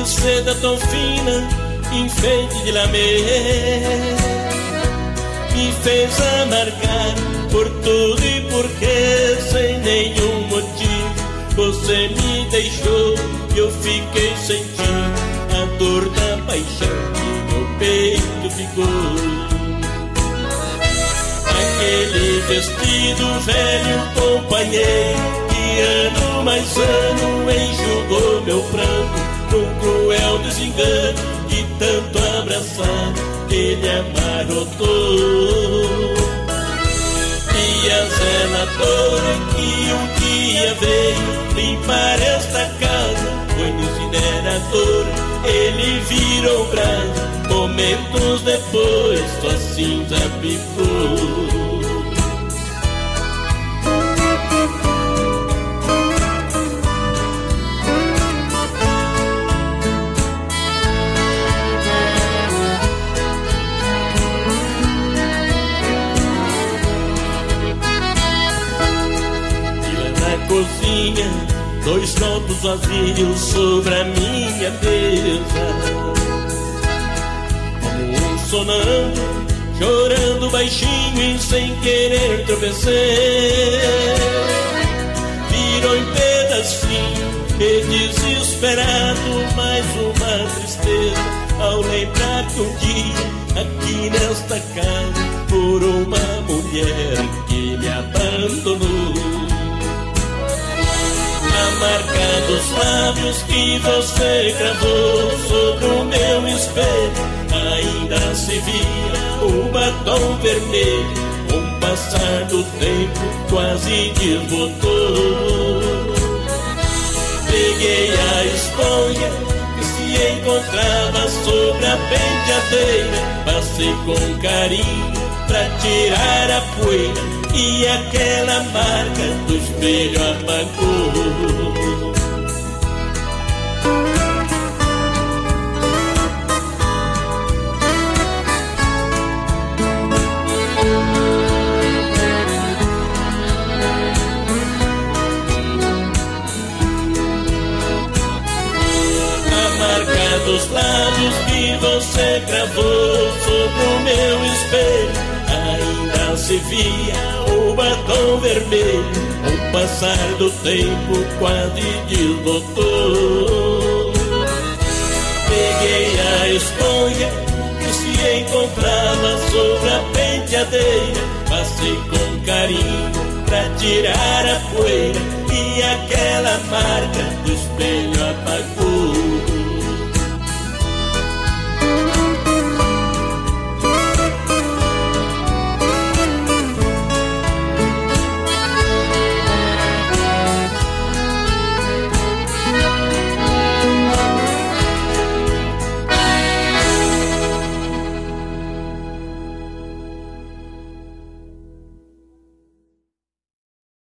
de seda tão fina, enfeite de lamê, me fez amargar por tudo e porque sem nenhum motivo você me deixou e eu fiquei sentindo a dor da paixão que meu peito ficou. Aquele vestido velho companheiro que ano mais ano enxugou meu pranto num cruel desengano de tanto abraçar ele amarrotou. E a zeladora que um dia veio limpar esta casa foi no incinerador, ele virou brasa, momentos depois sua cinza picou. Cozinha, dois copos vazios sobre a minha mesa, como um sonâmbulo, chorando baixinho e sem querer tropecei. Virou em pedacinho e desesperado, mais uma tristeza ao lembrar que um dia aqui nesta casa por uma mulher que me abandonou. A marca dos lábios que você gravou sobre o meu espelho, ainda se via o batom vermelho, com o passar do tempo quase desbotou. Peguei a esponja que se encontrava sobre a penteadeira, passei com carinho pra tirar a poeira e aquela marca do espelho apagou. A marca dos lábios que você gravou sobre o meu espelho, ainda se via o batom vermelho, com o passar do tempo quase desbotou. Peguei a esponja que se encontrava sobre a penteadeira, passei com carinho pra tirar a poeira e aquela marca do espelho apagou.